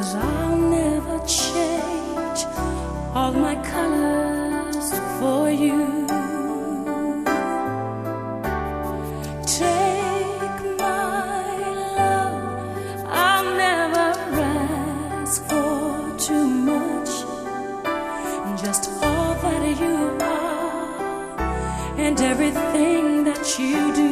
I'll never change all my colors for you. Take my love, I'll never ask for too much. Just all that you are and everything that you do.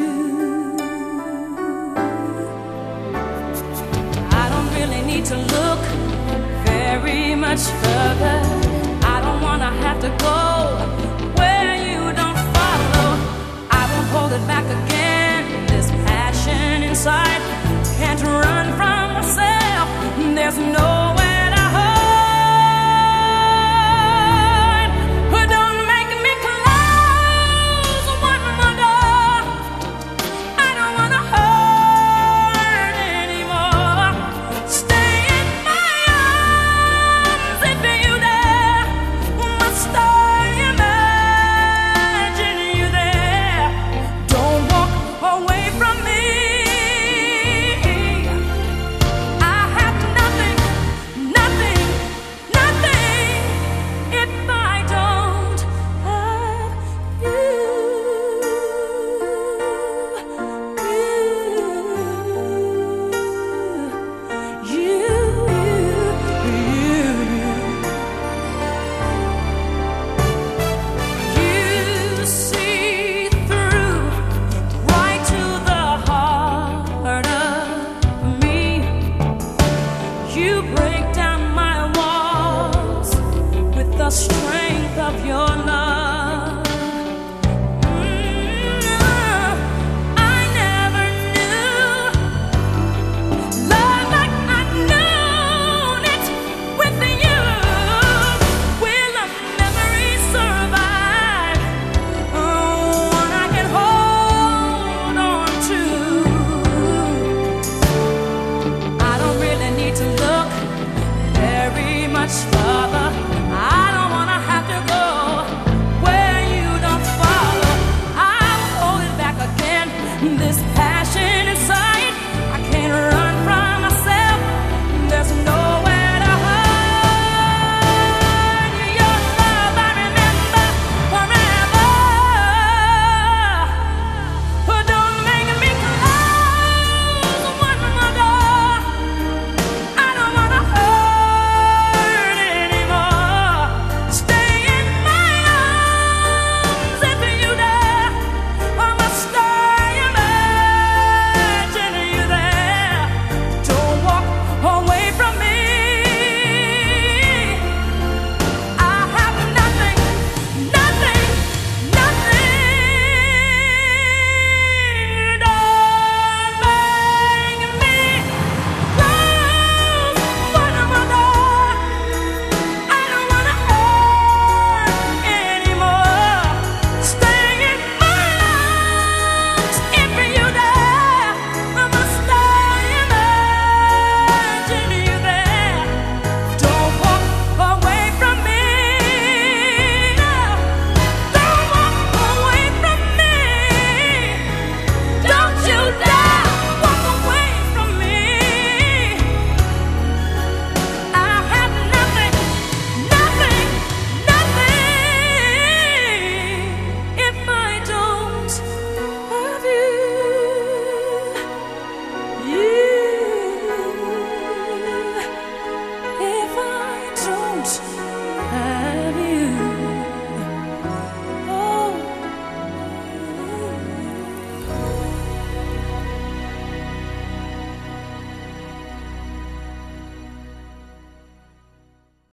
I don't really need to look very much further. I don't wanna have to go where you don't follow. I won't hold it back again. This passion inside can't run from myself. There's nowhere to hide. But don't make me close one more door. I don't wanna hurt anymore. Stay in my arms if you dare. Must I imagine you there? Don't walk away from me. I have nothing, nothing, nothing if I don't have you. You see through right to the heart of me. You break down my walls with the strength of your love.